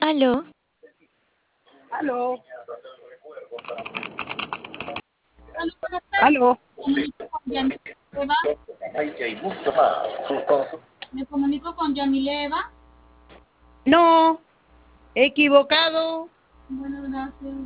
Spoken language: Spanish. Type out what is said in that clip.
Aló, Aló, Aló, buenas tardes. aló. Comunico con Yanileva. Me comunico con Yanileva. No, equivocado. Bueno, gracias.